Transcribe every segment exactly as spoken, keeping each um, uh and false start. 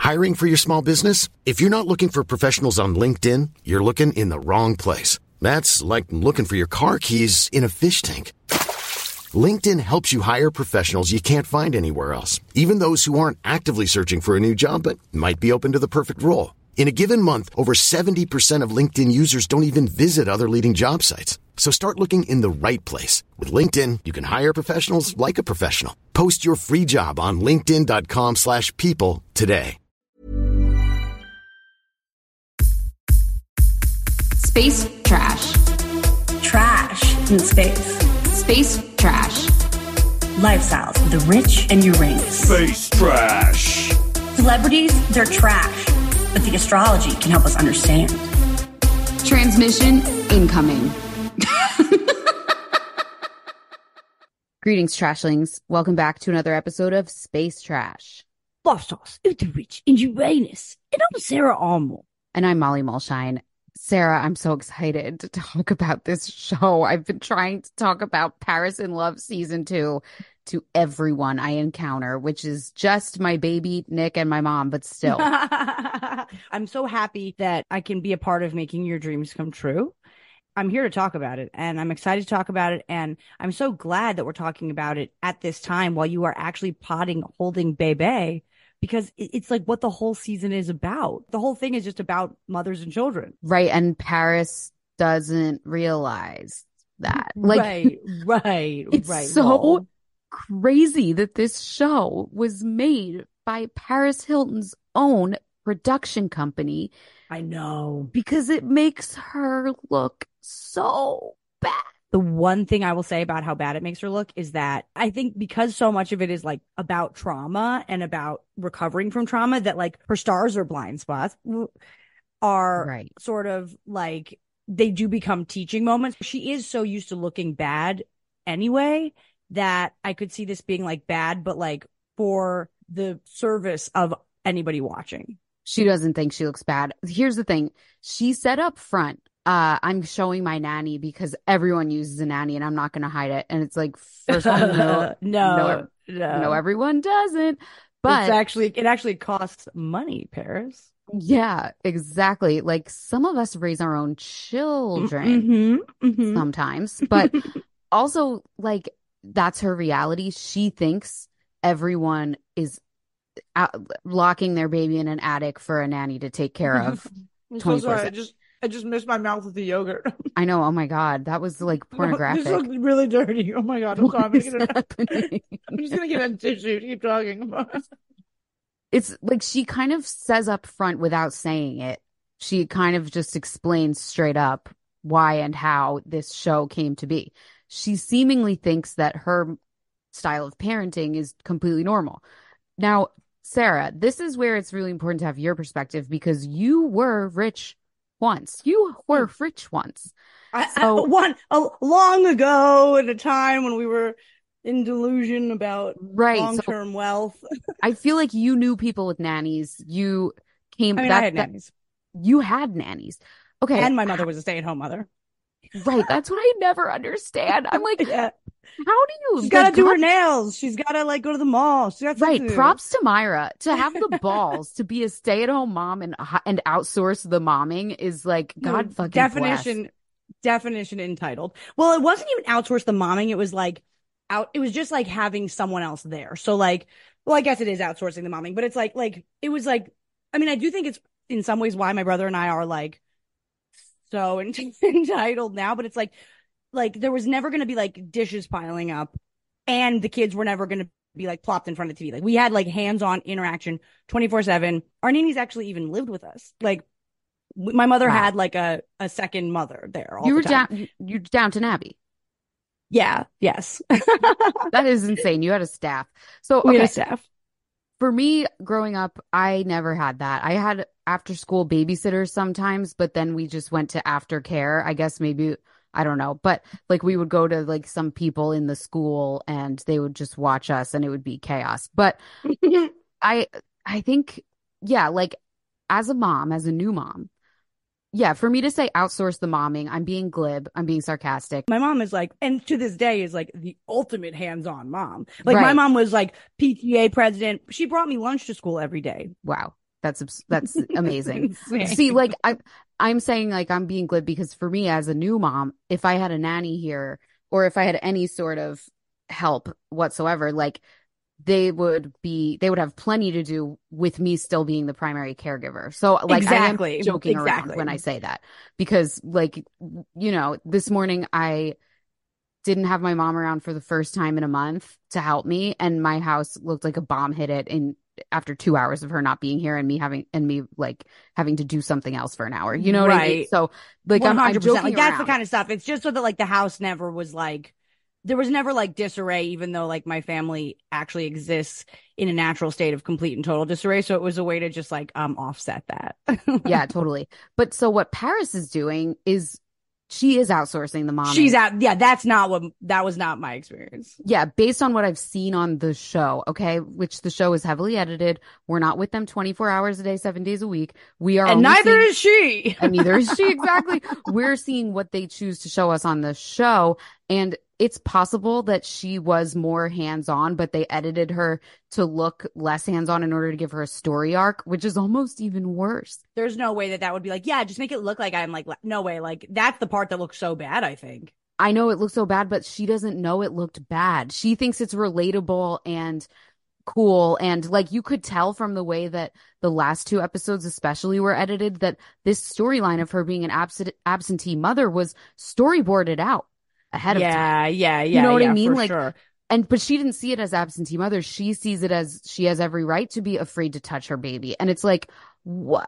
Hiring for your small business? If you're not looking for professionals on LinkedIn, you're looking in the wrong place. That's like looking for your car keys in a fish tank. LinkedIn helps you hire professionals you can't find anywhere else, even those who aren't actively searching for a new job but might be open to the perfect role. In a given month, over seventy percent of LinkedIn users don't even visit other leading job sites. So start looking in the right place. With LinkedIn, you can hire professionals like a professional. Post your free job on linkedin.com slash people today. Space trash. Trash in space. Space trash. Lifestyles of the rich and Uranus. Space trash. Celebrities, they're trash, but the astrology can help us understand. Transmission incoming. Greetings, trashlings. Welcome back to another episode of Space Trash. Lifestyles of the rich and Uranus. And I'm Sarah Armour. And I'm Molly Mulshine. Sarah, I'm so excited to talk about this show. I've been trying to talk about Paris in Love season two to everyone I encounter, which is just my baby, Nick, and my mom, but still. I'm so happy that I can be a part of making your dreams come true. I'm here to talk about it, and I'm excited to talk about it, and I'm so glad that we're talking about it at this time while you are actually potting, holding Bebe, because it's like what the whole season is about. The whole thing is just about mothers and children. Right, and Paris doesn't realize that. Like, right, right, it's right. so Well, crazy that this show was made by Paris Hilton's own production company. I know. Because it makes her look so bad. The one thing I will say about how bad it makes her look is that I think because so much of it is like about trauma and about recovering from trauma, that like her stars or blind spots are Right. sort of like they do become teaching moments. She is so used to looking bad anyway that I could see this being like bad, but like for the service of anybody watching. She doesn't think she looks bad. Here's the thing. She said up front, uh, I'm showing my nanny because everyone uses a nanny and I'm not going to hide it. And it's like, first of all, no, no, no, no, no, everyone doesn't. But it's actually, it actually costs money, Paris. Yeah, exactly. Like some of us raise our own children Mm-hmm, mm-hmm. sometimes, but also like that's her reality. She thinks everyone is out, locking their baby in an attic for a nanny to take care of. I'm so sorry. I twenty-four seven. just I just missed my mouth with the yogurt. I know. Oh my God. That was like pornographic. This looks really dirty. Oh my God. I'm sorry. I'm, What gonna is get happening? a, I'm just gonna get a tissue. Keep talking about it. It's like she kind of says up front without saying it. She kind of just explains straight up why and how this show came to be. She seemingly thinks that her style of parenting is completely normal. Now, Sarah, this is where it's really important to have your perspective because you were rich once. You were rich once. I, So- I, one a, long ago, at a time when we were in delusion about Right. So long-term wealth. I feel like you knew people with nannies. You came I mean, that, I had that- nannies, you had nannies. Okay. and my mother was a stay-at-home mother. Right. That's what I never understand. I'm like, Yeah, how do you? she's got to like, do her God- nails. She's got to like go to the mall. She's got Right. to do. Props to Myra to have the balls to be a stay-at-home mom and and outsource the momming is like No, God fucking definition bless. definition entitled. Well, it wasn't even outsource the momming. It was like out. It was just like having someone else there. So like, well, I guess it is outsourcing the momming, but it's like like it was like. I mean, I do think it's in some ways why my brother and I are like so entitled now. But it's like like there was never going to be like dishes piling up, and the kids were never going to be like plopped in front of the T V. Like we had like hands-on interaction twenty-four seven. Our nannies actually even lived with us. Like w- my mother Wow. had like a, a second mother there. All You the were time. down. You, you're Downton Abbey. Yeah. Yes. That is insane. You had a staff. So We had okay, a staff. for me growing up, I never had that. I had after school babysitters sometimes, but then we just went to aftercare. I guess maybe I don't know, but like we would go to like some people in the school and they would just watch us and it would be chaos. But I I think yeah, like as a mom, as a new mom, yeah, for me to say outsource the momming, I'm being glib, I'm being sarcastic. My mom is like, and to this day is like the ultimate hands-on mom. Like my Right. mom was like P T A president. She brought me lunch to school every day. Wow. That's abs- that's amazing. Insane. See, like I I'm saying like I'm being glib because for me as a new mom, if I had a nanny here or if I had any sort of help whatsoever, like they would be they would have plenty to do with me still being the primary caregiver. So like Exactly. I am joking Exactly. around when I say that because like you know, this morning I didn't have my mom around for the first time in a month to help me, and my house looked like a bomb hit it in after two hours of her not being here and me having and me like having to do something else for an hour. You know what I mean? Right. So like I'm, I'm one hundred percent. joking Like that's the around. kind of stuff. It's just so that like the house never was like there was never like disarray, even though like my family actually exists in a natural state of complete and total disarray. So it was a way to just like um offset that. Yeah, totally. But so what Paris is doing is she is outsourcing the mom. She's out. Yeah, that's not what that was not my experience. Yeah, based on what I've seen on the show, okay, which the show is heavily edited. We're not with them twenty-four hours a day, seven days a week. We are, and only neither seeing, is she. and neither is she exactly. We're seeing what they choose to show us on the show, and it's possible that she was more hands-on, but they edited her to look less hands-on in order to give her a story arc, which is almost even worse. There's no way that that would be like, yeah, just make it look like I'm like, no way. Like that's the part that looks so bad, I think. I know it looks so bad, but she doesn't know it looked bad. She thinks it's relatable and cool. And like you could tell from the way that the last two episodes especially were edited that this storyline of her being an absent absentee mother was storyboarded out ahead yeah, of time. Yeah, yeah, You know what yeah, I mean? for Like, sure. and but she didn't see it as absentee mother. She sees it as she has every right to be afraid to touch her baby. And it's like, what?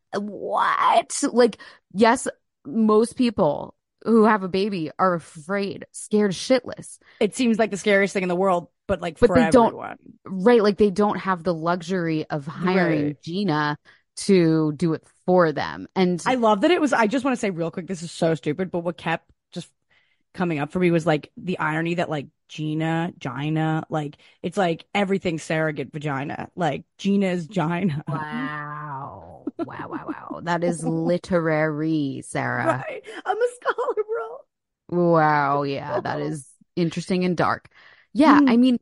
What? Like, yes, most people who have a baby are afraid, scared shitless. It seems like the scariest thing in the world, but like But for they don't- everyone. Right, like they don't have the luxury of hiring Right. Gina to do it for them. And I love that it was. I just want to say real quick, this is so stupid, but what kept just coming up for me was like the irony that like Gina, Gina, like it's like everything surrogate vagina, like Gina's Gina. wow, wow, wow, wow, that is literary, Sarah. Right. I'm a scholar, bro. Wow, yeah, that is interesting and dark. Yeah, Hmm. I mean,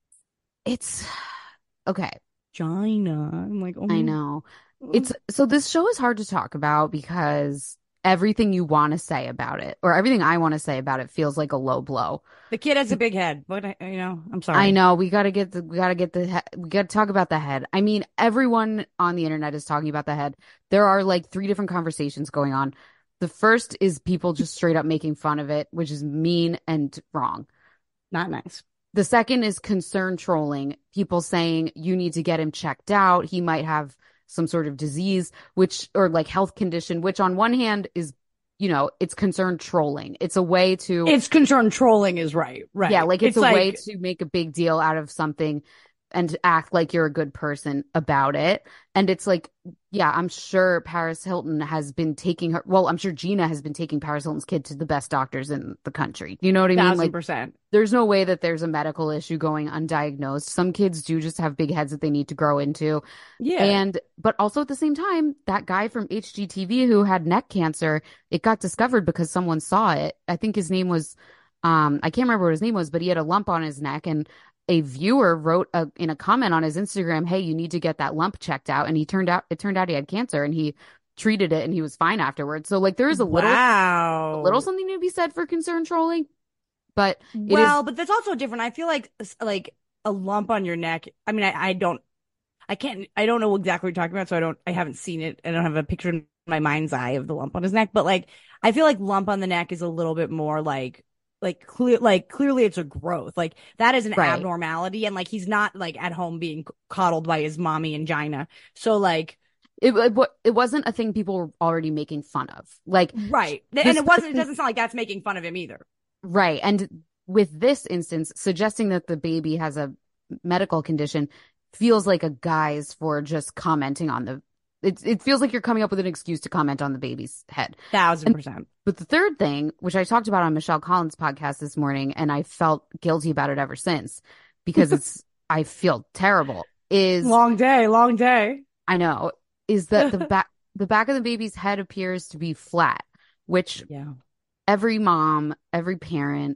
it's okay. Gina. I'm like, oh I know. It's so this show is hard to talk about because everything you want to say about it, or everything I want to say about it, feels like a low blow. the kid has a big head, but I, you know, I'm sorry. I know we got to get the we got to get the he- we got to talk about the head. I mean, everyone on the internet is talking about the head. There are like three different conversations going on. The first is people just straight up making fun of it, which is mean and wrong. Not nice. The second is concern trolling, people saying you need to get him checked out. He might have some sort of disease, which or like health condition, which on one hand is, you know, it's concern trolling. It's a way to It's concerned trolling is right. Right. Yeah, like it's, a like, way to make a big deal out of something and to act like you're a good person about it. And it's like, yeah, I'm sure Paris Hilton has been taking her. Well, I'm sure Gina has been taking Paris Hilton's kid to the best doctors in the country. You know what I mean? thousand Like, percent. there's no way that there's a medical issue going undiagnosed. Some kids do just have big heads that they need to grow into. Yeah. And, but also at the same time, that guy from H G T V who had neck cancer, it got discovered because someone saw it. I think his name was, um, I can't remember what his name was, but he had a lump on his neck, and a viewer wrote a, in a comment on his Instagram, hey, you need to get that lump checked out. And he turned out, it turned out he had cancer, and he treated it and he was fine afterwards. So like there is a little, wow. a little something to be said for concern trolling, but it well, is, but that's also different. I feel like like a lump on your neck. I mean, I, I don't, I can't, I don't know exactly what you're talking about. So I don't, I haven't seen it. I don't have a picture in my mind's eye of the lump on his neck. But like, I feel like lump on the neck is a little bit more like, like clear, like clearly it's a growth. Like that is an Right. abnormality, and like he's not like at home being coddled by his mommy and Gina. So like, it, it, wa- it wasn't a thing people were already making fun of. Like, right, This and it wasn't. It person- doesn't sound like that's making fun of him either. right. And with this instance, suggesting that the baby has a medical condition feels like a guise for just commenting on the, it, it feels like you're coming up with an excuse to comment on the baby's head. Thousand percent. But the third thing, which I talked about on Michelle Collins' podcast this morning, and I felt guilty about it ever since because it's, I feel terrible, is Long day, long day. I know, is that the back, the back of the baby's head appears to be flat, which Yeah. every mom, every parent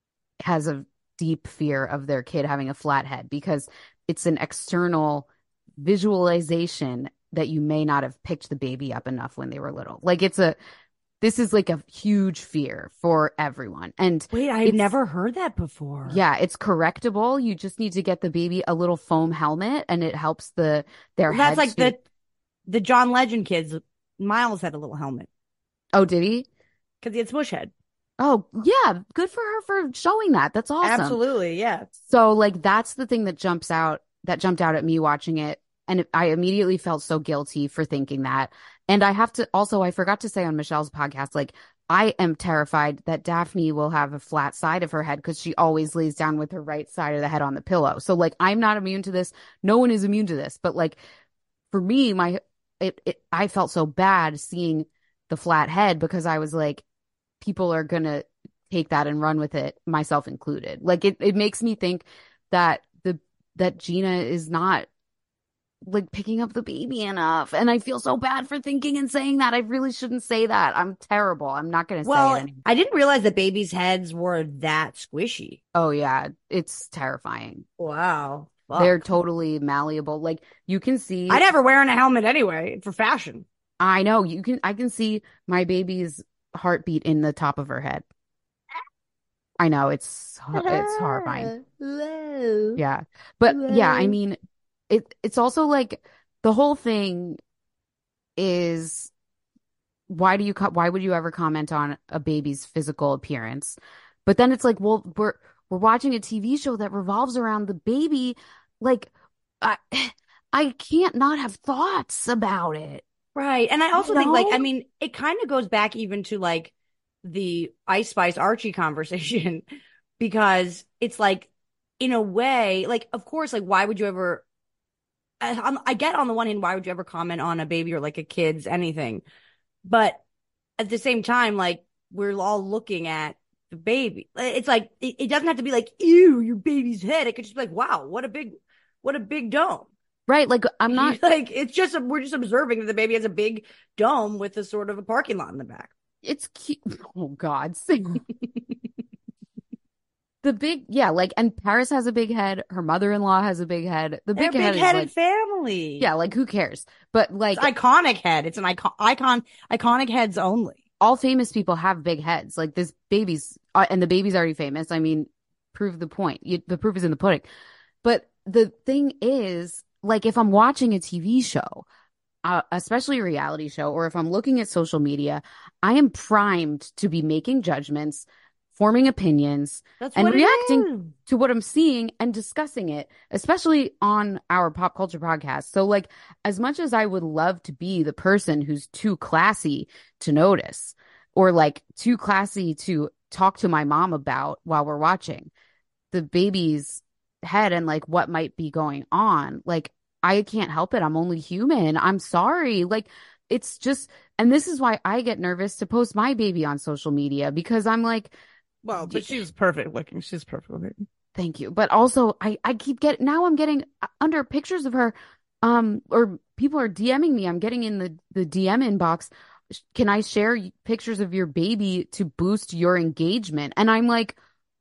has a deep fear of their kid having a flat head because it's an external visualization that you may not have picked the baby up enough when they were little. Like it's a, this is like a huge fear for everyone. And wait, I've never heard that before. Yeah, it's correctable. You just need to get the baby a little foam helmet and it helps the, their well, that's head like to... the, the John Legend kids. Miles had a little helmet. Oh, did he? Because he had smush head. Oh, yeah. Good for her for showing that. That's awesome. Absolutely. Yeah. So like, that's the thing that jumps out, that jumped out at me watching it. And it, I immediately felt so guilty for thinking that. And I have to also, I forgot to say on Michelle's podcast, like, I am terrified that Daphne will have a flat side of her head because she always lays down with her right side of the head on the pillow. So like, I'm not immune to this. No one is immune to this. But like, for me, my, it, it I felt so bad seeing the flat head because I was like, people are going to take that and run with it, myself included. Like, it, it makes me think that the, that Gina is not like picking up the baby enough. And I feel so bad for thinking and saying that. I really shouldn't say that. I'm terrible. I'm not going to well, say it anymore. I didn't realize that babies' heads were that squishy. Oh, yeah. It's terrifying. Wow. Fuck. They're totally malleable. Like you can see. I never wearing a helmet anyway for fashion. I know. You can, I can see my baby's heartbeat in the top of her head. I know. It's, it's horrifying. Yeah. But yeah, I mean, It it's also like the whole thing is why do you co- why would you ever comment on a baby's physical appearance? But then it's like, well, we're we're watching a T V show that revolves around the baby. Like, I I can't not have thoughts about it. Right. And I also You think like, know? I mean, it kind of goes back even to like the Ice Spice Archie conversation because it's like, in a way, like, of course, like, why would you ever I, I get on the one hand, why would you ever comment on a baby or like a kid's anything? But at the same time, like we're all looking at the baby. It's like, it, it doesn't have to be like, ew, your baby's head. It could just be like, wow, what a big, what a big dome. Right. Like I'm not like, it's just, we're just observing that the baby has a big dome with a sort of a parking lot in the back. It's cute. Oh God. The big, yeah, like, and Paris has a big head. Her mother-in-law has a big head. The big, They're head big is headed like, family. yeah, like who cares? But like, it's iconic head. It's an icon, icon, iconic heads only. All famous people have big heads. Like this baby's, uh, and the baby's already famous. I mean, prove the point. You, the proof is in the pudding. But the thing is, like, if I'm watching a T V show, uh, especially a reality show, or if I'm looking at social media, I am primed to be making judgments, forming opinions, That's and what reacting to what I'm seeing and discussing it, especially on our pop culture podcast. So like, as much as I would love to be the person who's too classy to notice, or like too classy to talk to my mom about while we're watching the baby's head and like what might be going on, like I can't help it. I'm only human. I'm sorry. Like it's just, and this is why I get nervous to post my baby on social media because I'm like, well, but she's perfect looking. She's perfect looking. Thank you. But also I, I keep getting, now I'm getting under pictures of her, um, or people are DMing me. I'm getting in the, the D M inbox. Can I share pictures of your baby to boost your engagement? And I'm like,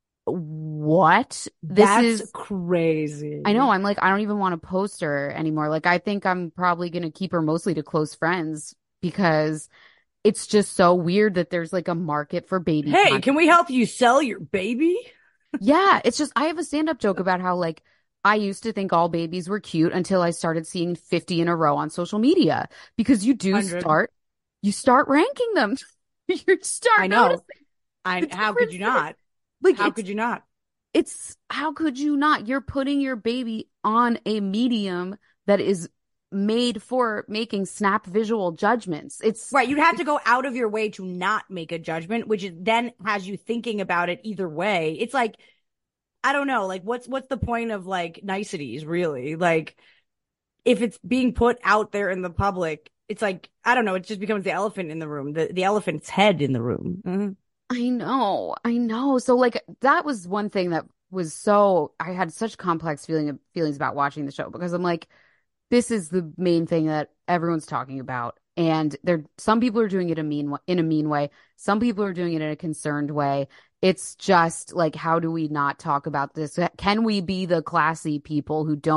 what? This That's is crazy. I know. I'm like, I don't even want to post her anymore. Like, I think I'm probably going to keep her mostly to close friends because it's just so weird that there's like a market for baby. Hey, content. can we help you sell your baby? Yeah, it's just, I have a stand-up joke about how like I used to think all babies were cute until I started seeing fifty in a row on social media because you do one hundred start, you start ranking them. You start I know. noticing. I, how could you not? Like, how it's- could you not? It's how could you not? You're putting your baby on a medium that is made for making snap visual judgments. It's Right. You'd have to go out of your way to not make a judgment, which is then has you thinking about it either way. It's like, I don't know, like what's, what's the point of like niceties really? Like if it's being put out there in the public, it's like, I don't know, it just becomes the elephant in the room, the, the elephant's head in the room. Mm-hmm. I know, I know. So like that was one thing that was so, I had such complex feeling feelings about watching the show because I'm like, this is the main thing that everyone's talking about. And there, some people are doing it a mean, in a mean way. Some people are doing it in a concerned way. It's just like, how do we not talk about this? Can we be the classy people who don't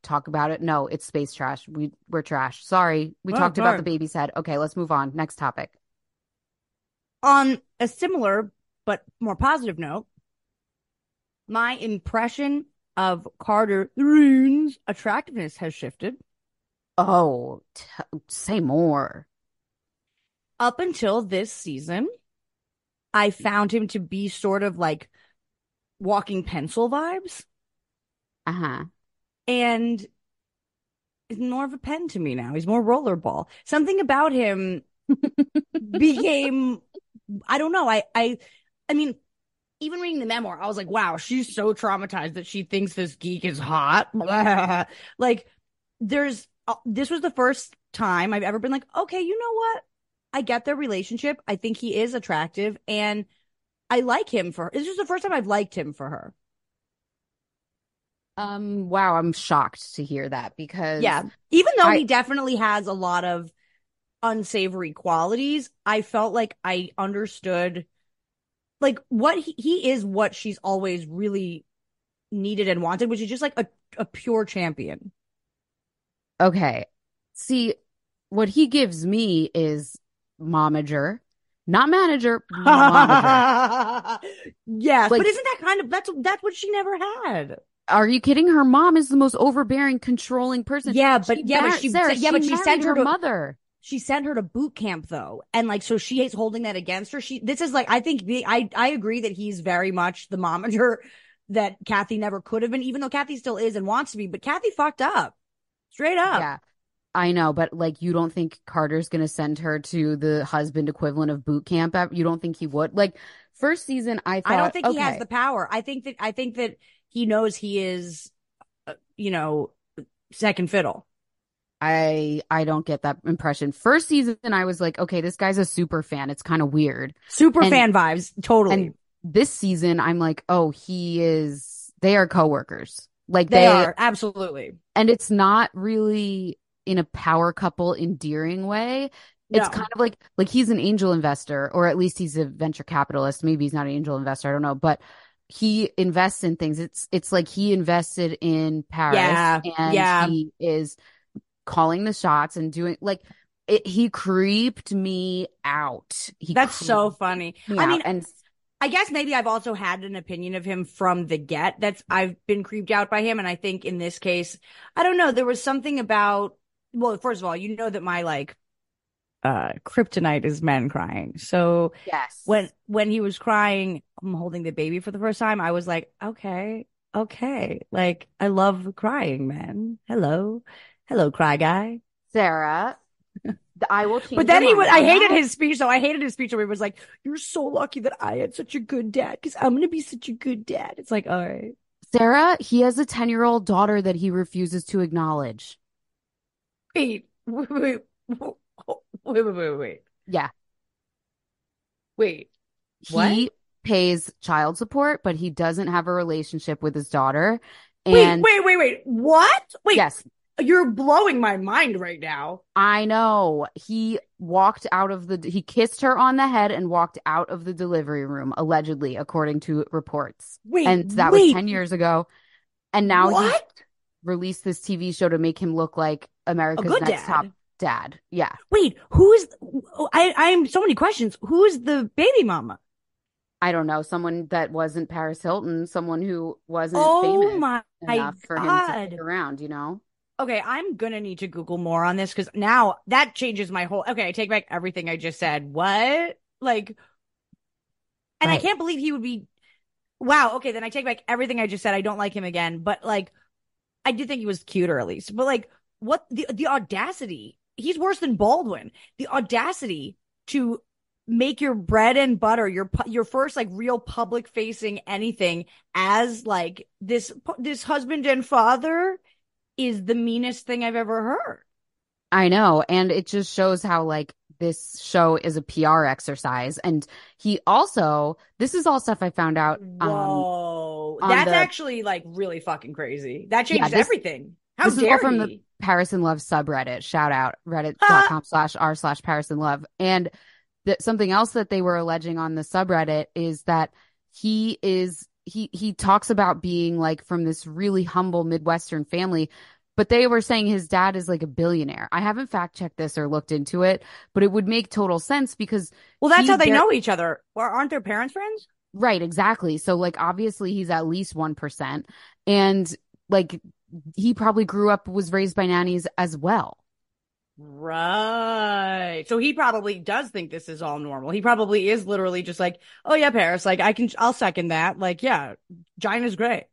talk about it. No, it's space trash. We we're trash. Sorry. We Oh, talked sorry. about the baby's head. Okay, let's move on. Next topic. On a similar but more positive note, my impression of Carter Rune's attractiveness has shifted. Oh, t- say more. Up until this season, I found him to be sort of like walking pencil vibes. Uh-huh. And he's more of a pen to me now. He's more rollerball. Something about him became, I don't know. I, I, I mean, even reading the memoir, I was like, wow, she's so traumatized that she thinks this geek is hot. Like, there's, uh, this was the first time I've ever been like, okay, you know what? I get their relationship. I think he is attractive and I like him for her. This is the first time I've liked him for her. Um, wow, I'm shocked to hear that because Yeah. Even though I- he definitely has a lot of unsavory qualities, I felt like I understood like what he, he is what she's always really needed and wanted, which is just like a, a pure champion. okay. See, what he gives me is momager, not manager, momager. Yes, Like- but isn't that kind of that's that's what she never had? Are you kidding? Her mom is the most overbearing, controlling person. Yeah, but She yeah, but mar- she Sarah, yeah, but she married sent her her to mother. She sent her to boot camp though, and like so she is holding that against her. She this is like I think the, I I agree that he's very much the momager that Kathy never could have been, even though Kathy still is and wants to be. But Kathy fucked up, straight up. Yeah, I know, but like, you don't think Carter's gonna send her to the husband equivalent of boot camp? You don't think he would? Like, first season, I thought I don't think okay, he has the power. I think that I think that he knows he is, uh, you know, second fiddle. I I don't get that impression. First season, I was like, okay, this guy's a super fan. It's kind of weird. Super And- fan vibes, totally. And this season, I'm like, oh, he is. They are coworkers. Like they, they, are absolutely. and it's not really in a power couple endearing way. It's No. kind of like like he's an angel investor, or at least he's a venture capitalist. Maybe he's not an angel investor. I don't know, but he invests in things. It's it's like he invested in Paris, Yeah, and yeah. he is calling the shots and doing like it. He creeped me out. He That's so creeped funny. me I out. mean, and I guess maybe I've also had an opinion of him from the get. That's I've been creeped out by him, and I think in this case, I don't know. There was something about. Well, first of all, you know that my like uh kryptonite is men crying. So yes, when when he was crying, I'm holding the baby for the first time, I was like, okay, okay, like I love crying men. Hello, hello, cry guy. Sarah, I will change. But then your he was, mind I on hated that. his speech. So I hated his speech where he was like, "You're so lucky that I had such a good dad because I'm gonna be such a good dad." It's like, all right. Sarah, he has a ten-year-old daughter that he refuses to acknowledge. Wait, wait, wait, wait, wait, wait, wait, wait. Yeah. Wait. He What? pays child support, but he doesn't have a relationship with his daughter. Wait, And wait, wait, wait. What? Wait, yes, you're blowing my mind right now. I know. He walked out of the, he kissed her on the head and walked out of the delivery room, allegedly, according to reports. Wait, And that wait. was ten years ago. And now he What? released this T V show to make him look like America's good Next dad. Top Dad. Yeah. Wait, who is, I, I am so many questions. Who is the baby mama? I don't know, someone that wasn't Paris Hilton, someone who wasn't Oh famous my enough for him to God. stick around, you know? Okay, I'm gonna need to Google more on this because now that changes my whole. Okay, I take back everything I just said. What? Like, and I Right. can't believe he would be. Wow. Okay, then I take back everything I just said. I don't like him again, but like, I did think he was cuter at least. But like, what the the audacity? He's worse than Baldwin. The audacity to make your bread and butter, your pu- your first like real public facing anything as like this this husband and father is the meanest thing I've ever heard. I know. And it just shows how, like, this show is a P R exercise. And he also, this is all stuff I found out. Um, Whoa, on that's the- actually like really fucking crazy. That Yeah, changes this- everything. How this is all dare from he? the Paris and Love subreddit. Shout out reddit.com slash r slash Paris and Love. And that something else that they were alleging on the subreddit is that he is he he talks about being like from this really humble Midwestern family, But they were saying his dad is like a billionaire. I haven't fact checked this or looked into it, but it would make total sense because Well, that's he how they bar- know each other. Or aren't their parents friends? Right, exactly. So like obviously he's at least one percent, and like he probably grew up, was raised by nannies as well. Right. So he probably does think this is all normal. He probably is literally just like, oh yeah, Paris, like I can, I'll second that. Like, yeah, Gina's great.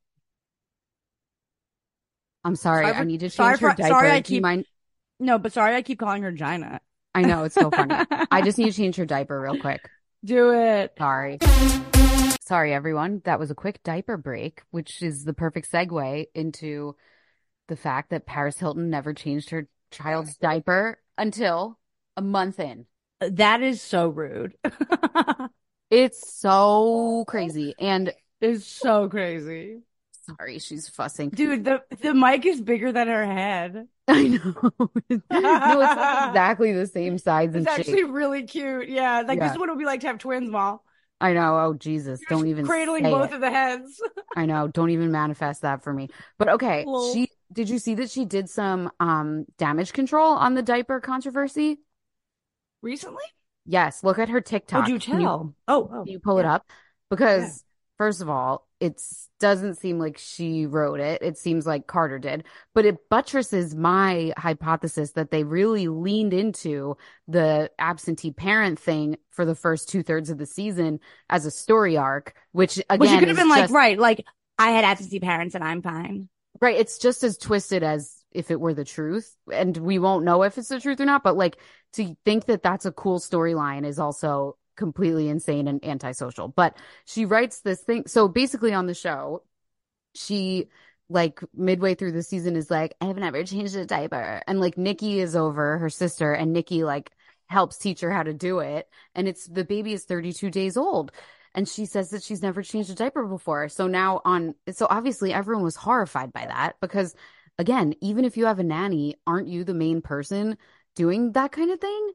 I'm sorry, Sorry for- I need to change sorry her for- diaper. sorry, I Do you keep- mind? No, but sorry, I keep calling her Gina. I know, it's so funny. I just need to change her diaper real quick. Do it. Sorry. Sorry, everyone. That was a quick diaper break, which is the perfect segue into the fact that Paris Hilton never changed her child's diaper until a month in. That is so rude. It's so crazy. And It's so crazy. sorry, she's fussing. Dude, the, the mic is bigger than her head. I know. No, it's like exactly the same size and It's shape. actually really cute. Yeah. Like Yeah. this is what it would be like to have twins, Mal. I know. Oh, Jesus. Don't even Cradling say both it. of the heads. I know. Don't even manifest that for me. But okay, Well- she did you see that she did some um damage control on the diaper controversy? Recently? Yes, look at her TikTok. What'd you Can tell? Oh, oh. Can you pull it yeah. up? Because Yeah. first of all, it doesn't seem like she wrote it. It seems like Carter did, but it buttresses my hypothesis that they really leaned into the absentee parent thing for the first two thirds of the season as a story arc, which again, Well, she could have is been like, just- right, like I had absentee parents and I'm fine. Right. It's just as twisted as if it were the truth. And we won't know if it's the truth or not. But like to think that that's a cool storyline is also completely insane and antisocial. But she writes this thing. So basically on the show, she like midway through the season is like, I have never changed a diaper. And like Nikki is over, her sister, and Nikki like helps teach her how to do it. And it's the baby is thirty-two days old. And she says that she's never changed a diaper before. So now on, so obviously everyone was horrified by that because, again, even if you have a nanny, aren't you the main person doing that kind of thing?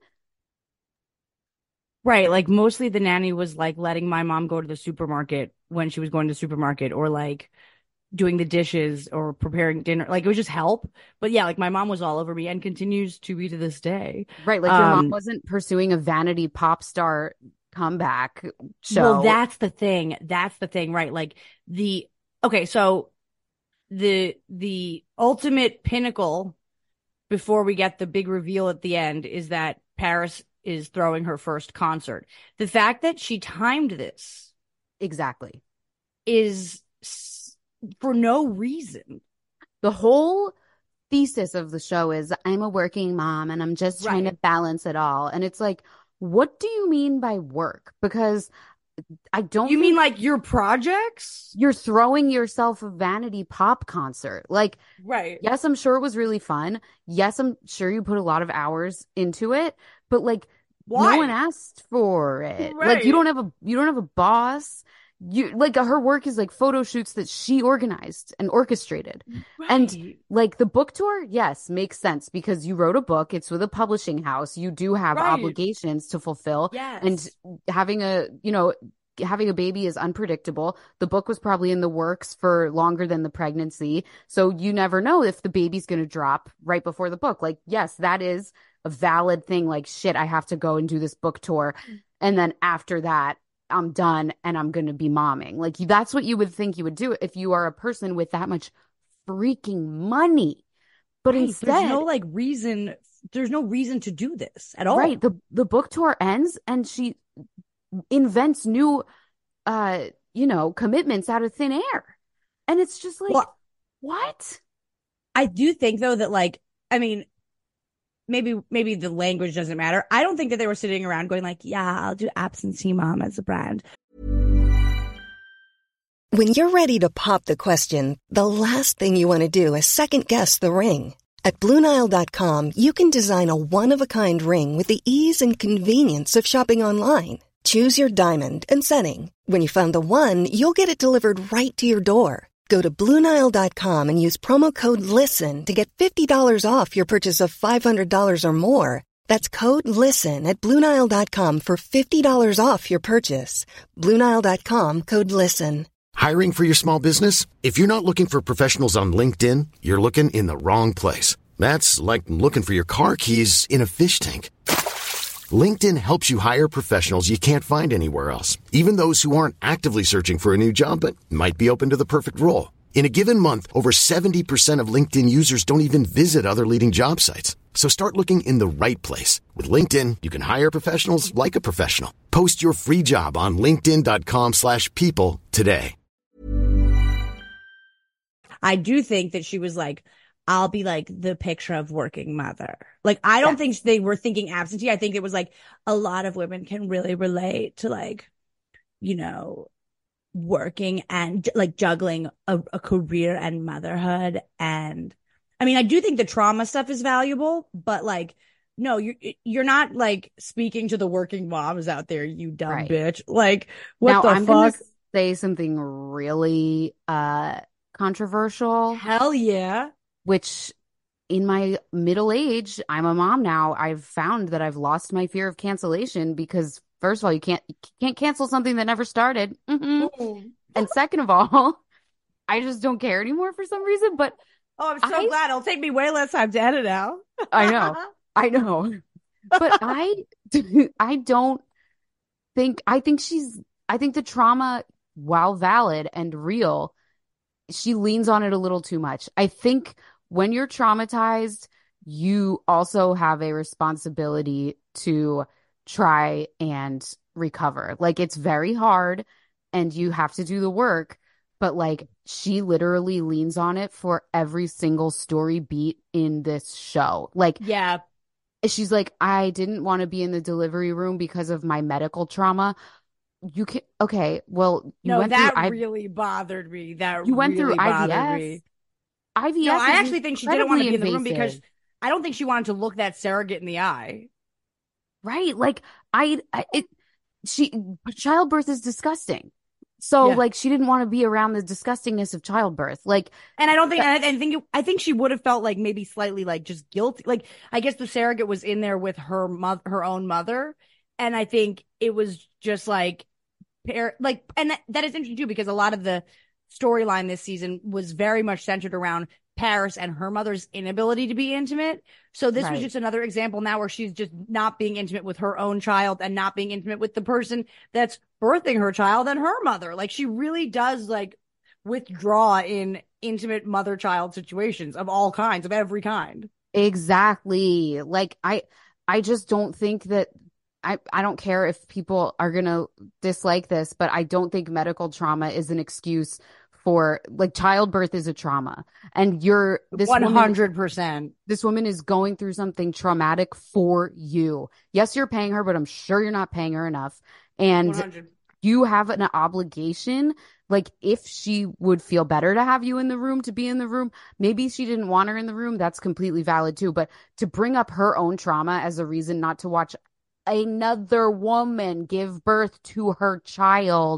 Right. Like mostly the nanny was like letting my mom go to the supermarket when she was going to the supermarket or like doing the dishes or preparing dinner. Like it was just help. But yeah, like my mom was all over me and continues to be to this day. Right. Like your Um, mom wasn't pursuing a vanity pop star comeback show. Well, that's the thing. That's the thing, right? Like the okay, so the the ultimate pinnacle before we get the big reveal at the end is that Paris is throwing her first concert. The fact that she timed this Exactly. is s- for no reason. The whole thesis of the show is I'm a working mom and I'm just trying Right. to balance it all. And it's like, what do you mean by work? Because I don't You think mean like your projects? you're throwing yourself a vanity pop concert. Like, Right. yes, I'm sure it was really fun. Yes, I'm sure you put a lot of hours into it, but like Why? no one asked for it. Like Right. you don't have a you don't have a boss. You like her work is like photo shoots that she organized and orchestrated. And Right. like the book tour, yes, makes sense because you wrote a book, it's with a publishing house. You do have Right. obligations to fulfill. Yes. And having a, you know, having a baby is unpredictable. The book was probably in the works for longer than the pregnancy. So you never know if the baby's going to drop right before the book. Like, yes, that is a valid thing. Like, shit, I have to go and do this book tour. And then after that, I'm done and I'm going to be momming. Like, that's what you would think you would do if you are a person with that much freaking money. But Right. instead, There's no like reason. There's no reason to do this at all. right, the the book tour ends and she invents new uh you know commitments out of thin air, and it's just like, Well, what? I do think though that like, I mean, maybe maybe the language doesn't matter. I don't think that they were sitting around going like, yeah, I'll do absentee mom as a brand. When you're ready to pop the question, the last thing you want to do is second guess the ring. At Blue Nile dot com, you can design a one-of-a-kind ring with the ease and convenience of shopping online. Choose your diamond and setting. When you find the one, you'll get it delivered right to your door. Go to Blue Nile dot com and use promo code LISTEN to get fifty dollars off your purchase of five hundred dollars or more. That's code LISTEN at Blue Nile dot com for fifty dollars off your purchase. Blue Nile dot com, code LISTEN. Hiring for your small business? If you're not looking for professionals on LinkedIn, you're looking in the wrong place. That's like looking for your car keys in a fish tank. LinkedIn helps you hire professionals you can't find anywhere else, even those who aren't actively searching for a new job but might be open to the perfect role. In a given month, over seventy percent of LinkedIn users don't even visit other leading job sites. So start looking in the right place. With LinkedIn, you can hire professionals like a professional. Post your free job on linkedin.com slash people today. I do think that she was like, I'll be like the picture of working mother. Like, I don't yeah. think they were thinking absentee. I think it was like a lot of women can really relate to, like, you know, working and like juggling a, a career and motherhood. And I mean, I do think the trauma stuff is valuable, but like, no, you're, you're not like speaking to the working moms out there, you dumb right. bitch. Like, what now, the I'm fuck? Gonna say something really uh controversial. Hell yeah. Which in my middle age, I'm a mom now. I've found that I've lost my fear of cancellation because first of all, you can't you can't cancel something that never started. Mm-hmm. And second of all, I just don't care anymore for some reason. But oh, I'm so I, glad. It'll take me way less time to edit out. I know. I know. But I I don't think I think she's I think the trauma, while valid and real, she leans on it a little too much. I think when you're traumatized, you also have a responsibility to try and recover. Like, it's very hard and you have to do the work, but like, she literally leans on it for every single story beat in this show. Like, yeah, she's like, I didn't want to be in the delivery room because of my medical trauma. You can okay. Well, you no, went that through, really I, bothered me. That you went really through bothered I V S. me. I V S. No, I actually think she didn't want to be in the room invasive. because I don't think she wanted to look that surrogate in the eye. Right? Like, I, I it, she childbirth is disgusting. So yeah. like, she didn't want to be around the disgustingness of childbirth. Like, and I don't think, that, I, I think, it, I think she would have felt like maybe slightly like just guilty. Like, I guess the surrogate was in there with her mother, her own mother, and I think it was just like. Like, and that, that is interesting too, because a lot of the storyline this season was very much centered around Paris and her mother's inability to be intimate. So this right. was just another example now where she's just not being intimate with her own child and not being intimate with the person that's birthing her child and her mother. Like, she really does like withdraw in intimate mother-child situations of all kinds, of every kind. Exactly. Like, I, I just don't think that I, I don't care if people are going to dislike this, but I don't think medical trauma is an excuse for, like, childbirth is a trauma. And you're this one hundred percent. Woman, this woman is going through something traumatic for you. Yes, you're paying her, but I'm sure you're not paying her enough. And one hundred you have an obligation. Like, if she would feel better to have you in the room, to be in the room, maybe she didn't want her in the room. That's completely valid too. But to bring up her own trauma as a reason not to watch another woman give birth to her child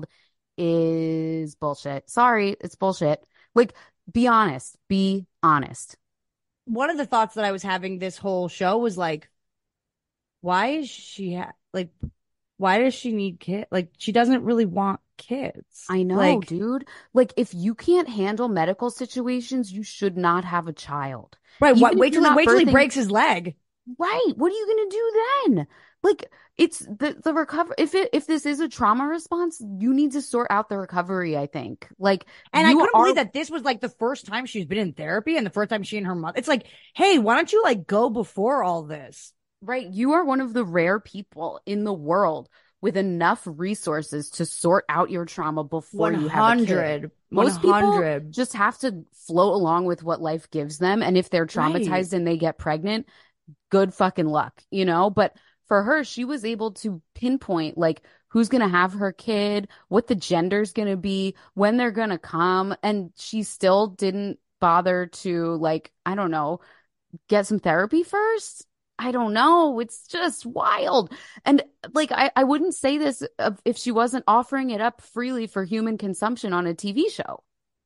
is bullshit. Sorry, it's bullshit. Like, be honest. Be honest. One of the thoughts that I was having this whole show was like, why is she ha- like, why does she need kids? Like, she doesn't really want kids. I know, like, dude. Like, if you can't handle medical situations, you should not have a child. Right. What, wait till wait till he breaks his leg. Right. What are you gonna do then? Like, it's the the recovery. If it if this is a trauma response, you need to sort out the recovery, I think. Like, and I couldn't are... believe that this was like the first time she's been in therapy and the first time she and her mother. It's like, hey, why don't you like go before all this? Right. You are one of the rare people in the world with enough resources to sort out your trauma before you have a kid. Most people just have to float along with what life gives them, and if they're traumatized right. and they get pregnant, good fucking luck, you know. But for her, she was able to pinpoint like who's going to have her kid, what the gender's going to be, when they're going to come. And she still didn't bother to, like, I don't know, get some therapy first. I don't know. It's just wild. And like, I, I wouldn't say this if she wasn't offering it up freely for human consumption on a T V show.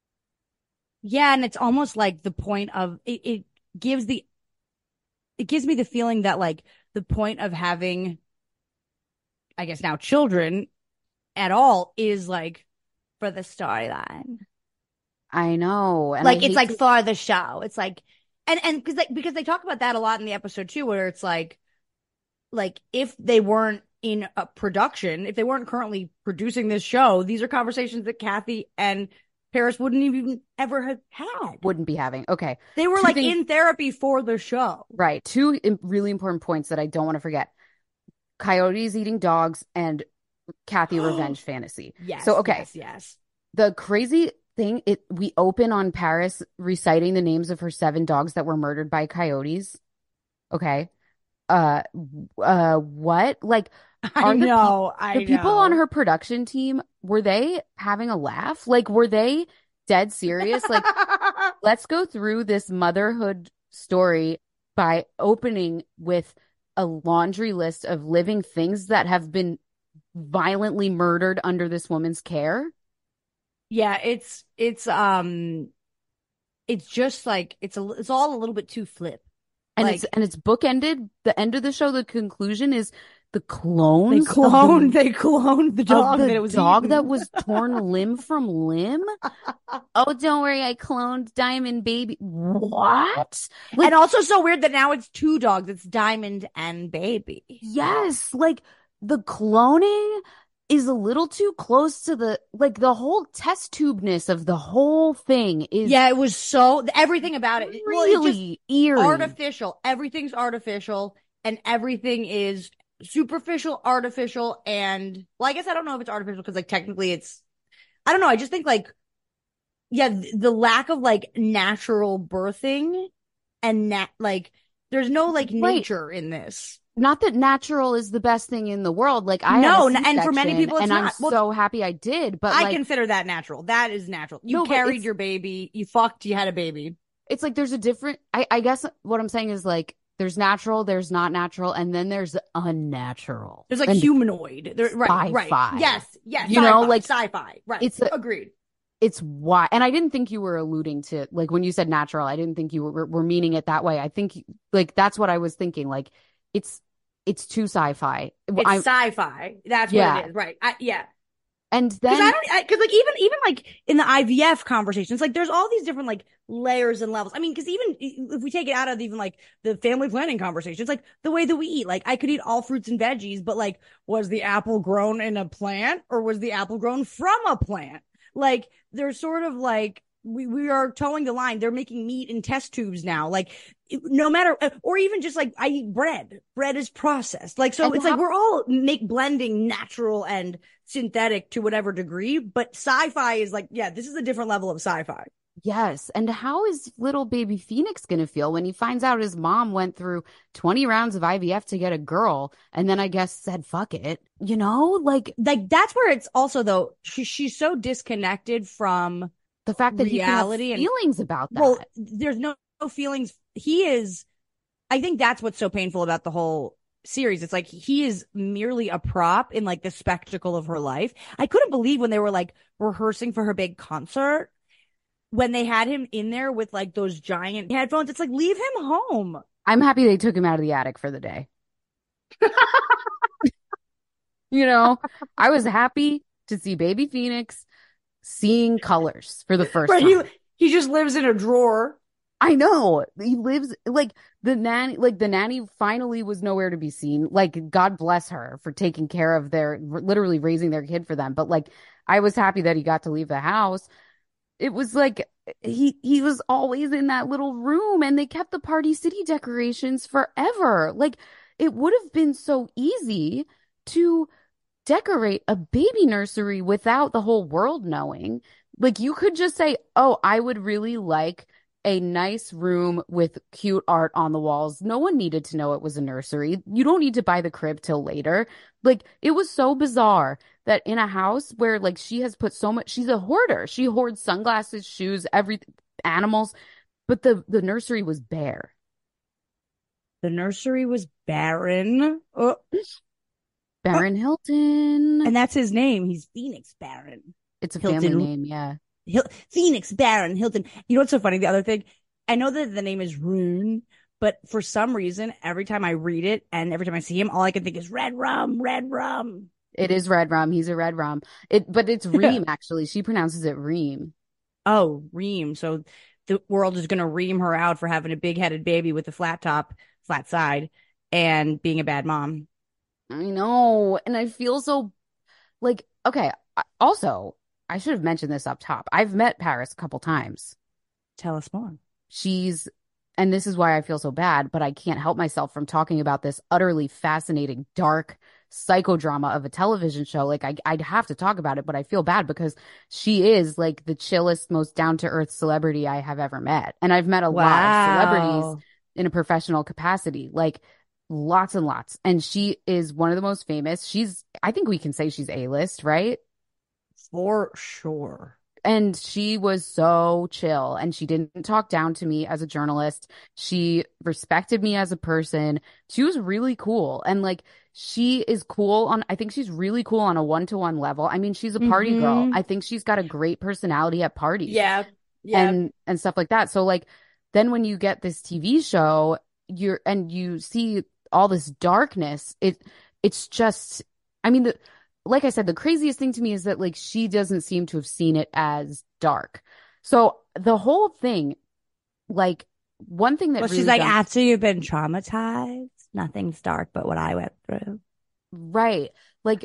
Yeah. And it's almost like the point of it, it gives the, it gives me the feeling that like, the point of having, I guess now children at all is like for the storyline. I know. And like I it's like to- for the show. It's like, and and because they, because they talk about that a lot in the episode too, where it's like, like if they weren't in a production, if they weren't currently producing this show, these are conversations that Kathy and Paris wouldn't even ever have had. Wouldn't be having. Okay. They were Two like things- in therapy for the show. Right. Two im- really important points that I don't want to forget. Coyotes eating dogs and Kathy revenge fantasy. Yes. So, okay. Yes, yes. The crazy thing, it we open on Paris reciting the names of her seven dogs that were murdered by coyotes. Okay. Uh, uh, what? Like, I are the, know. pe- I the people know. on her production team, were they having a laugh? Like, were they dead serious? Like, let's go through this motherhood story by opening with a laundry list of living things that have been violently murdered under this woman's care. Yeah, it's it's um it's just like it's a it's all a little bit too flip. And Like- it's and it's bookended. The end of the show, the conclusion is the clones. They of the- cloned they cloned the of dog the that it was dog eaten. that was torn limb from limb. Oh, don't worry, I cloned Diamond Baby. What? Like, And also so weird that now it's two dogs. It's Diamond and Baby. yes, like the cloning is a little too close to the like the whole test tubeness of the whole thing is Yeah, it was so everything about it. Well, it's just really eerie. artificial. Everything's artificial and everything is superficial, artificial, and well, I guess I don't know if it's artificial because like technically it's I don't know. I just think like yeah, th- the lack of like natural birthing and nat like there's no like Right. nature in this. Not that natural is the best thing in the world. Like I No, had a n- and for many C-section, people it's and not. I'm Well, so happy I did. But I like, consider that natural. That is natural. You No, but carried it's- your baby, you fucked, you had a baby. it's like there's a different. I, I guess what I'm saying is like there's natural, there's not natural, and then there's unnatural. There's like And humanoid. There, right, right. sci-fi. Yes, yes. You know, sci-fi, like, sci-fi. Right. it's a- agreed. It's why, and I didn't think you were alluding to like when you said natural. I didn't think you were, were meaning it that way. I think like that's what I was thinking. Like it's it's too sci-fi. It's I, sci-fi. That's Yeah. what it is. Right. I, yeah. and Because then I don't, because like even even like in the I V F conversations, like there's all these different like layers and levels. I mean, because even if we take it out of even like the family planning conversations, like the way that we eat, like I could eat all fruits and veggies, but like was the apple grown in a plant or was the apple grown from a plant? Like they're sort of like we we are towing the line. They're making meat in test tubes now. Like it- no matter, or even just like I eat bread. Bread is processed. Like so, And it's how- like we're all make blending natural and synthetic to whatever degree. But sci-fi is like, yeah, this is a different level of sci-fi. yes, and how is little baby Phoenix gonna feel when he finds out his mom went through twenty rounds of I V F to get a girl, and then I guess said fuck it, you know, like Like that's where it's also though she, she's so disconnected from. the fact that Reality he can and- have feelings about that. Well, there's no, no feelings. He is. I think that's what's so painful about the whole series. It's like he is merely a prop in like the spectacle of her life. I couldn't believe when they were like rehearsing for her big concert, when they had him in there with like those giant headphones. It's like, leave him home. I'm happy they took him out of the attic for the day. You know, I was happy to see baby Phoenix seeing colors for the first Right? time. He he just lives in a drawer. I know. He lives like the nanny, like the nanny finally was nowhere to be seen. Like, God bless her for taking care of their, literally raising their kid for them. But like, I was happy that he got to leave the house. It was like he he was always in that little room, and they kept the Party City decorations forever. Like, it would have been so easy to decorate a baby nursery without the whole world knowing. Like, you could just say, oh, I would really like a nice room with cute art on the walls. No one needed to know it was a nursery. You don't need to buy the crib till later. Like, it was so bizarre that in a house where like she has put so much, she's a hoarder. She hoards sunglasses, shoes, everything, animals, but the the nursery was bare. The nursery was barren. Oh, Baron Hilton. and that's his name. He's Phoenix Barron. It's a Hilton. family name, yeah. Hil- Phoenix Barron Hilton. You know what's so funny? The other thing, I know that the name is Rune, but for some reason, every time I read it and every time I see him, all I can think is red rum, red rum. It is red rum. He's a red rum. It, but it's Reem actually. She pronounces it Reem. Oh, Reem. So the world is going to ream her out for having a big-headed baby with a flat top, flat side, and being a bad mom. I know, and I feel so like okay. Also, I should have mentioned this up top. I've met Paris a couple times. Tell us more. She's, and this is why I feel so bad, but I can't help myself from talking about this utterly fascinating, dark psychodrama of a television show. Like I, I'd have to talk about it, but I feel bad because she is like the chillest, most down-to-earth celebrity I have ever met. And I've met a Wow. lot of celebrities in a professional capacity, like lots and lots. And she is one of the most famous. She's, I think we can say she's A-list, right? For sure. And she was so chill, and she didn't talk down to me as a journalist. She respected me as a person. She was really cool. And like, she is cool on, I think she's really cool on a one-to-one level. I mean, she's a party Mhm. girl. I think she's got a great personality at parties. Yeah. Yeah. And, and stuff like that. So like, then when you get this T V show, you're, and you see all this darkness, it, it's just, I mean, the, like I said, the craziest thing to me is that like she doesn't seem to have seen it as dark. So the whole thing, like one thing that well, really she's like, jumped- after you've been traumatized, nothing's dark but what I went through. right? Like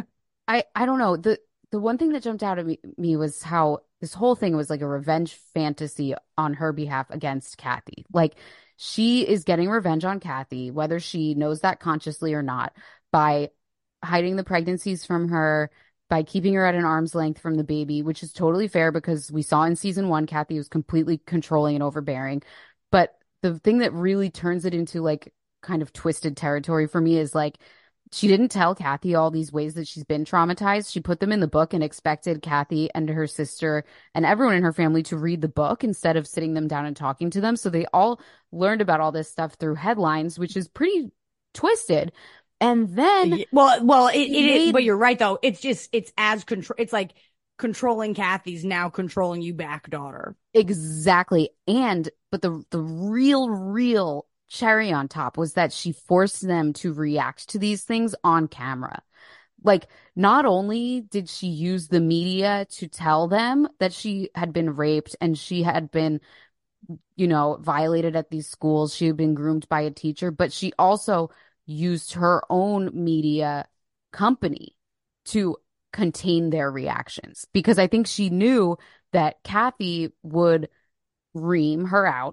I I don't know, the the one thing that jumped out at me, me was how this whole thing was like a revenge fantasy on her behalf against Kathy. Like she is getting revenge on Kathy, whether she knows that consciously or not, by hiding the pregnancies from her, by keeping her at an arm's length from the baby, which is totally fair because we saw in season one, Kathy was completely controlling and overbearing. But the thing that really turns it into like kind of twisted territory for me is like, she didn't tell Kathy all these ways that she's been traumatized. She put them in the book and expected Kathy and her sister and everyone in her family to read the book instead of sitting them down and talking to them. So they all learned about all this stuff through headlines, which is pretty twisted. And then, well, well, it, it made, is, but you're right though. It's just, it's as control. It's like controlling Kathy's now controlling you back, daughter. Exactly. And, but the, the real, real cherry on top was that she forced them to react to these things on camera. Like, not only did she use the media to tell them that she had been raped and she had been, you know, violated at these schools, she had been groomed by a teacher, but she also used her own media company to contain their reactions, because I think she knew that Kathy would ream her out,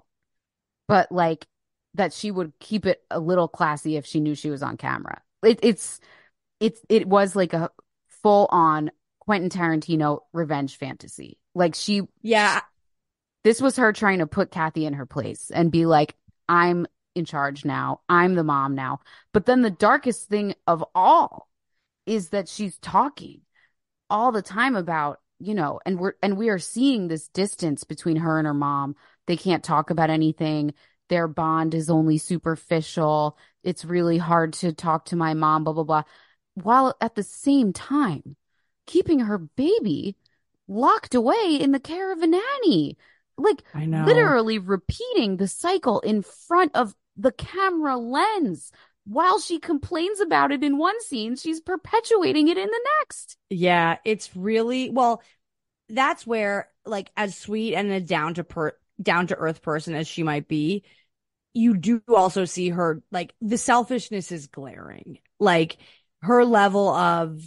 but like that she would keep it a little classy if she knew she was on camera. It, it's it's it was like a full on Quentin Tarantino revenge fantasy. Like she, yeah, this was her trying to put Kathy in her place and be like, I'm in charge now. I'm the mom now. But then the darkest thing of all is that she's talking all the time about, you know, and we're and we are seeing this distance between her and her mom. They can't talk about anything. Their bond is only superficial. It's really hard to talk to my mom, blah, blah, blah. While at the same time, keeping her baby locked away in the care of a nanny. Like, I know. Literally repeating the cycle in front of the camera lens. While she complains about it in one scene, she's perpetuating it in the next. Yeah, it's really, well, that's where, like, as sweet and a down to per down to earth person as she might be, you do also see her, like, the selfishness is glaring. Like, her level of,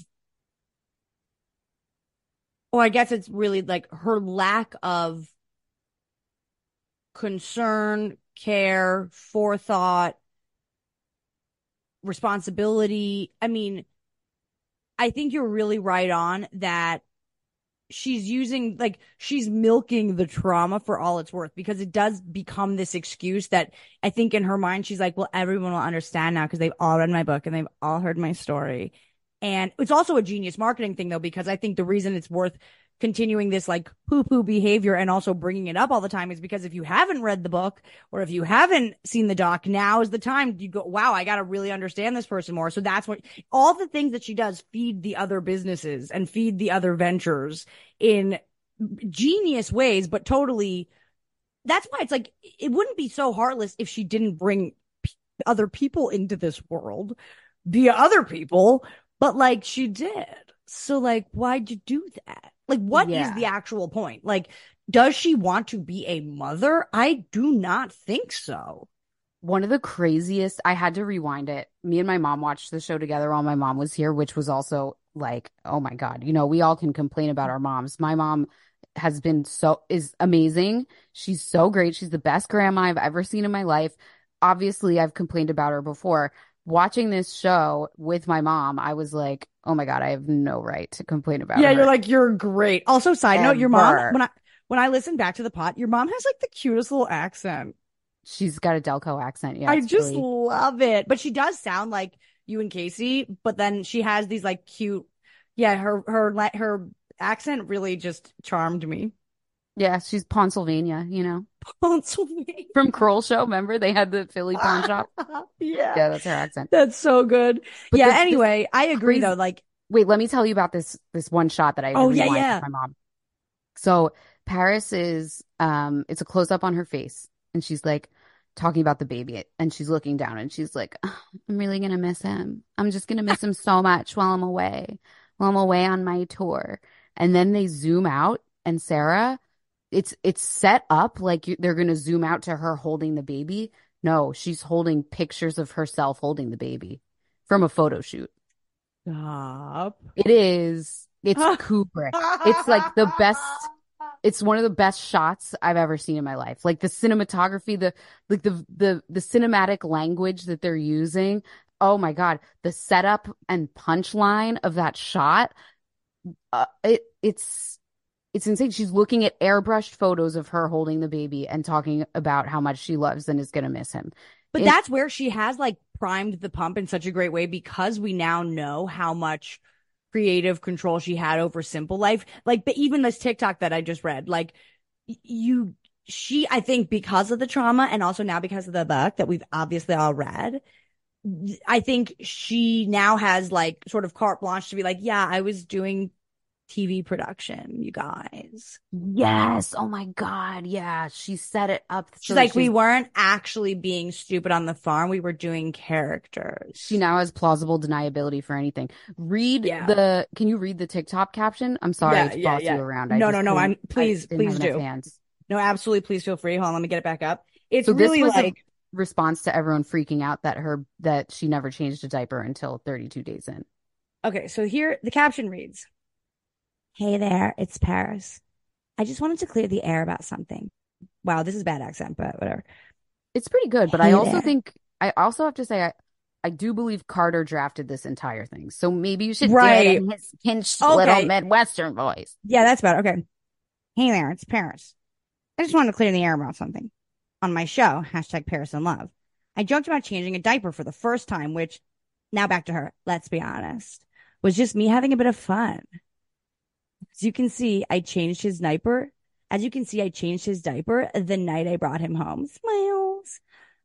or I guess it's really like her lack of concern, care, forethought, responsibility. I mean, I think you're really right on that. She's using, like, she's milking the trauma for all it's worth, because it does become this excuse that I think in her mind, she's like, well, everyone will understand now because they've all read my book and they've all heard my story. And it's also a genius marketing thing, though, because I think the reason it's worth continuing this like poo-poo behavior and also bringing it up all the time is because if you haven't read the book or if you haven't seen the doc, now is the time you go, wow, I got to really understand this person more. So that's what all the things that she does feed the other businesses and feed the other ventures in genius ways, but totally. That's why it's like, it wouldn't be so heartless if she didn't bring p- other people into this world via other people. But like she did. So like, why'd you do that? Like, what Yeah. is the actual point? Like, does she want to be a mother? I do not think so. One of the craziest, I had to rewind it. Me and my mom watched the show together while my mom was here, which was also like, oh my God, you know, we all can complain about our moms. My mom has been so, is amazing. She's so great. She's the best grandma I've ever seen in my life. Obviously, I've complained about her before. Watching this show with my mom, I was like, oh my God, I have no right to complain about Yeah, her. you're like, you're great. Also, side note, your mom, Ever. when I when I listen back to the pot, your mom has like the cutest little accent. She's got a Delco accent. Yeah, I it's just really- love it. But she does sound like you and Casey, but then she has these like cute, yeah, her her la- her accent really just charmed me. yeah, she's Pennsylvania, you know, Pennsylvania. from Kroll Show. Remember they had the Philly pawn shop? Yeah. Yeah, that's her accent. That's so good. But yeah, this- this anyway, I agree crazy- though. Like, Wait, let me tell you about this this one shot that I Oh, yeah, rewind yeah. with my mom. So Paris is um it's a close up on her face and she's like talking about the baby and she's looking down and she's like, "Ugh, I'm really gonna miss him. I'm just gonna miss him so much while I'm away, while I'm away on my tour." And then they zoom out and Sarah, it's it's set up like you, they're gonna zoom out to her holding the baby. No, she's holding pictures of herself holding the baby from a photo shoot. stop. It is. It's Kubrick. It's like the best. It's one of the best shots I've ever seen in my life. Like the cinematography, the like the the the cinematic language that they're using. Oh my God, the setup and punchline of that shot. Uh, it it's it's insane. She's looking at airbrushed photos of her holding the baby and talking about how much she loves and is gonna miss him. But It- that's where she has like primed the pump in such a great way because we now know how much creative control she had over Simple Life. Like, but even this TikTok that I just read, like y- you, she, I think because of the trauma and also now because of the book that we've obviously all read, I think she now has like sort of carte blanche to be like, yeah, I was doing T V production, you guys. Yes. Oh my God. Yeah. She set it up. She's so like, we she's- weren't actually being stupid on the farm. We were doing characters. She now has plausible deniability for anything. Read Yeah. the, can you read the TikTok caption? I'm sorry Yeah, to yeah, boss yeah. you around. I No, just no, no, couldn't- I'm- I please, didn't please have enough do. hands. No, absolutely. Please feel free. Hold on, let me get it back up. It's So this really was like, a response to everyone freaking out that her, that she never changed a diaper until thirty-two days in. okay, so here the caption reads, "Hey there, it's Paris. I just wanted to clear the air about something." Wow, this is bad accent, but whatever. It's pretty good, but I Hey also there. think, I also have to say, I, I do believe Carter drafted this entire thing. So maybe you should Right. do it in his pinched Okay. little Midwestern voice. Yeah, that's better. Okay. Hey there, it's Paris. I just wanted to clear the air about something. On my show, hashtag Paris in Love, I joked about changing a diaper for the first time, which, now back to her, let's be honest, was just me having a bit of fun. As you can see, I changed his diaper. As you can see, I changed his diaper the night I brought him home. Smiles.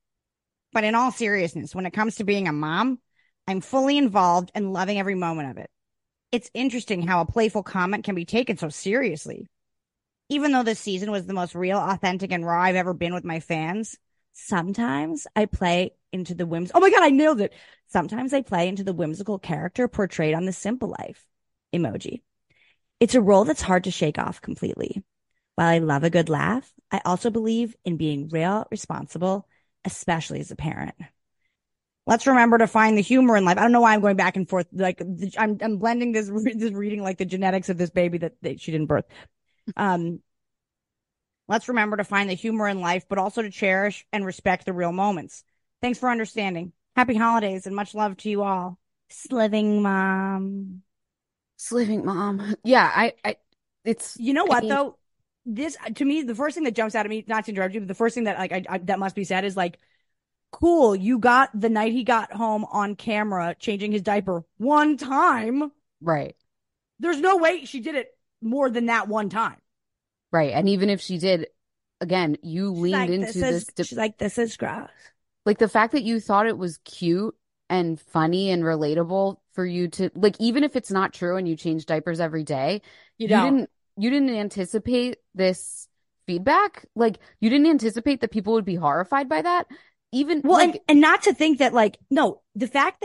But in all seriousness, when it comes to being a mom, I'm fully involved and loving every moment of it. It's interesting how a playful comment can be taken so seriously. Even though this season was the most real, authentic, and raw I've ever been with my fans, sometimes I play into the whims. Oh my God, I nailed it. Sometimes I play into the whimsical character portrayed on The Simple Life. Emoji. It's a role that's hard to shake off completely. While I love a good laugh, I also believe in being real, responsible, especially as a parent. Let's remember to find the humor in life. I don't know why I'm going back and forth. Like I'm, I'm blending this, this reading like the genetics of this baby that, that she didn't birth. Um, let's remember to find the humor in life, but also to cherish and respect the real moments. Thanks for understanding. Happy holidays and much love to you all. Sliving mom. Sliving mom. Yeah, I, I, it's, You know I what mean- though? This to me, the first thing that jumps out at me, not to interrupt you, but the first thing that like I, I that must be said is like, cool. You got the night he got home on camera changing his diaper one time. right. There's no way she did it more than that one time. Right. And even if she did, again, you She's leaned like, into this this, is, de- she's like, this is gross. like the fact that you thought it was cute and funny and relatable for you to, like, even if it's not true and you change diapers every day, You you don't. didn't, you didn't anticipate this feedback. Like, you didn't anticipate that people would be horrified by that. Even Well, like, and, and not to think that like, no, the fact that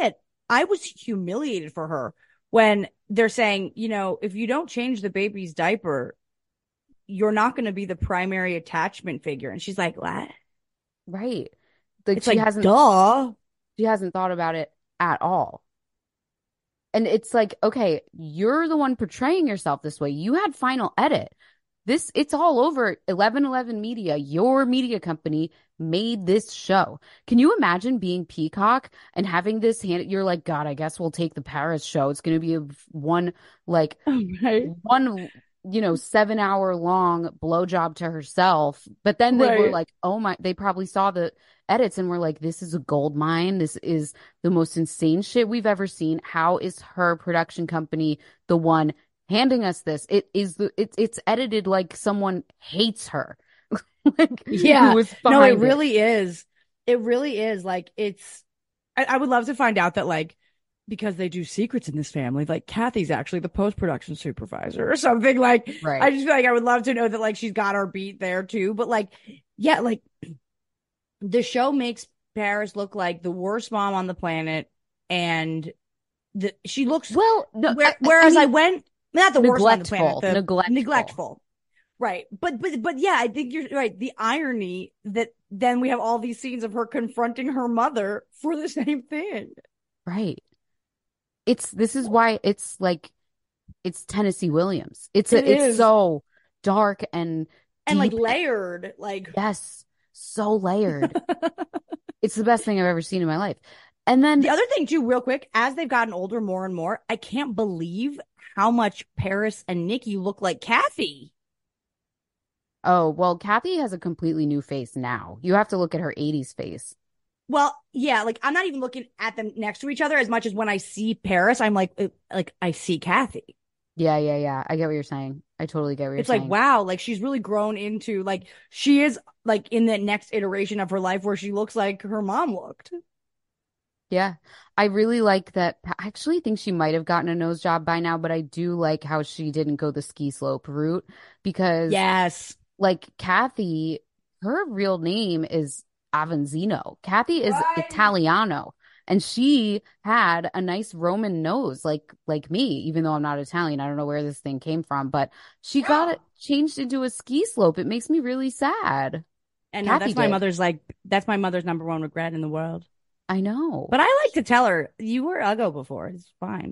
I was humiliated for her when they're saying, you know, if you don't change the baby's diaper, you're not going to be the primary attachment figure. And she's like, what? Right. Like, It's she like, hasn't, duh. she hasn't thought about it at all. And it's like, okay, you're the one portraying yourself this way. You had final edit. This, it's all over. eleven eleven Media, your media company, made this show. Can you imagine being Peacock and having this hand? You're like, God, I guess we'll take the Paris show. It's going to be a one, like, Right. one, you know, seven hour long blowjob to herself. But then they were Right. like, oh my, they probably saw the edits and were like, this is a gold mine. This is the most insane shit we've ever seen. How is her production company the one handing us this? It is the it's it's edited like someone hates her. Like, Yeah. who was No, it behind really is. It really is. Like, it's, I, I would love to find out that, like, because they do secrets in this family, like Kathy's actually the post-production supervisor or something. Like, Right. I just feel like I would love to know that, like, she's got her beat there too. But like, yeah, like the show makes Paris look like the worst mom on the planet. And the, she looks, Well, no, where, I- whereas I I, mean, went, not the worst on the planet, neglectful, the neglectful. neglectful. Right. But, but, but yeah, I think you're right. The irony that then we have all these scenes of her confronting her mother for the same thing. Right. It's this is why it's like it's Tennessee Williams. It's a, It it's is. so dark and And like deep. layered, like, Yes, so layered. It's the best thing I've ever seen in my life. And then the other thing too, real quick, as they've gotten older more and more, I can't believe how much Paris and Nikki look like Kathy. oh, well, Kathy has a completely new face now. You have to look at her eighties face. Well, yeah, like I'm not even looking at them next to each other as much as when I see Paris, I'm like, uh, like I see Kathy. Yeah, yeah, yeah. I get what you're saying. I totally get what you're It's saying. like, wow, like she's really grown into, like, she is like in the next iteration of her life where she looks like her mom looked. Yeah. I really like that. I actually think she might have gotten a nose job by now, but I do like how she didn't go the ski slope route because Yes. like Kathy, her real name is Avanzino. Kathy is Right. Italiano, and she had a nice Roman nose, like like me. Even though I'm not Italian, I don't know where this thing came from, but she got it changed into a ski slope. It makes me really sad. And no, Kathy that's my did. mother's like, that's my mother's number one regret in the world. I know, But I like to tell her, you were uggo before. It's fine.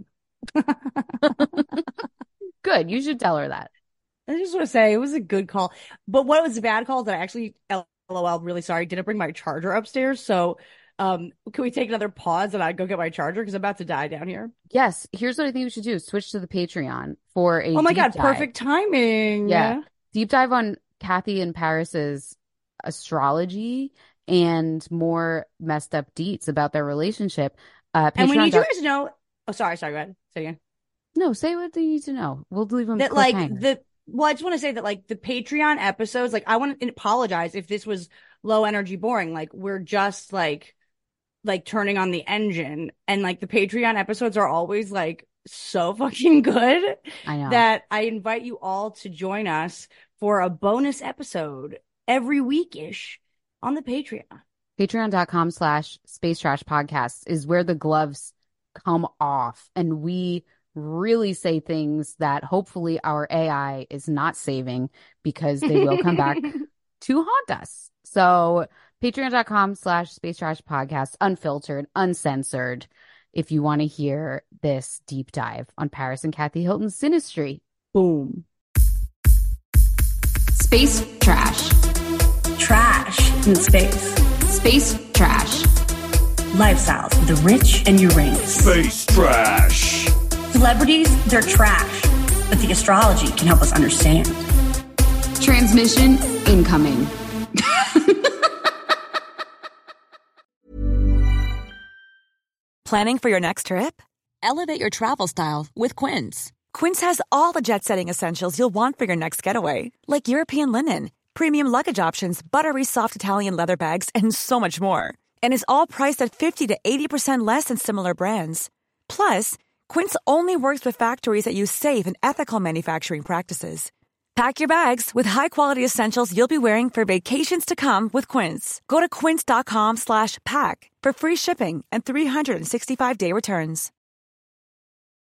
good. You should tell her that. I just want to say it was a good call. But what was a bad call is that I actually, LOL, really sorry, didn't bring my charger upstairs. So um, can we take another pause and I go get my charger? Because I'm about to die down here. Yes, here's what I think we should do: switch to the Patreon for a Oh my deep God, dive. perfect timing. Yeah. Deep dive on Kathy and Paris's astrology and more messed up deets about their relationship. Uh, And we Patreon need you dot- guys to know. Oh, sorry, sorry, go ahead. Say again. No, say what they need to know. We'll leave them That like cliffhanger. the well, I just want to say that like the Patreon episodes, like I want to apologize if this was low energy boring. Like we're just like like turning on the engine, and like the Patreon episodes are always like so fucking good I know. that I invite you all to join us for a bonus episode every week-ish on the Patreon. Patreon.com slash Space Trash Podcast is where the gloves come off, and we really say things that hopefully our A I is not saving because they will come back to haunt us. So patreon.com slash Space Trash Podcast, unfiltered, uncensored, if you want to hear this deep dive on Paris and Kathy Hilton's synastry. Boom. Space trash. Trash in space. Space trash. Lifestyles of the rich and Uranus. Space trash. Celebrities, they're trash, but the astrology can help us understand. Transmission incoming. Planning for your next trip? Elevate your travel style with Quince. Quince has all the jet-setting essentials you'll want for your next getaway, like European linen, premium luggage options, buttery soft Italian leather bags, and so much more. And is all priced at fifty to eighty percent less than similar brands. Plus, Quince only works with factories that use safe and ethical manufacturing practices. Pack your bags with high-quality essentials you'll be wearing for vacations to come with Quince. Go to quince.com slash pack for free shipping and three sixty-five day returns.